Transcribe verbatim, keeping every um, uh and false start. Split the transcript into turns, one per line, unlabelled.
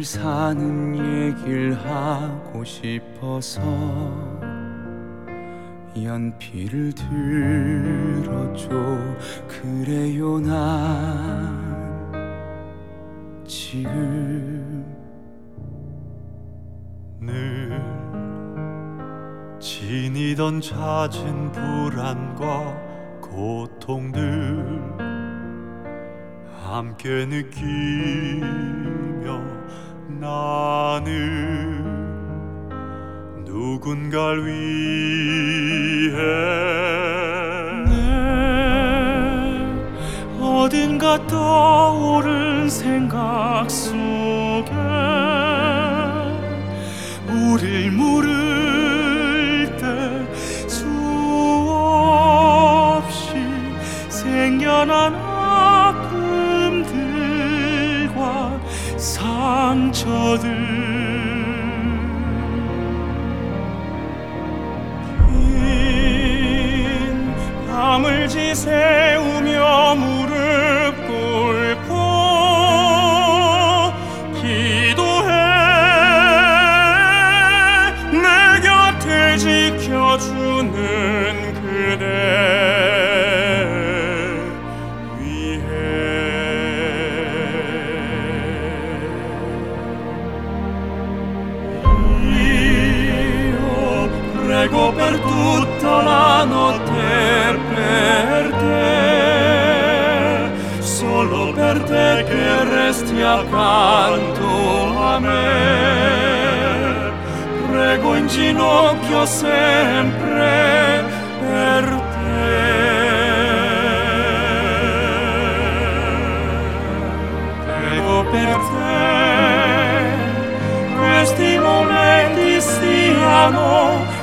늘 사는 얘길 하고 싶어서 연필을 들어줘. 그래요 난 지금
늘 지니던 잦은 불안과 고통들 함께 느끼며 나는 누군가를 위해
네, 어딘가 떠오른 생각 속에 우릴 물을 때 수없이 생겨난 아픔들과 상처들 긴 밤을 지새우며 무릎 꿇고 기도해. 내 곁을 지켜주는 그대 위해. Io prego per tutta la notte per te, solo per te che resti accanto a me. Prego in ginocchio sempre per te. Prego per te, questi momenti stiano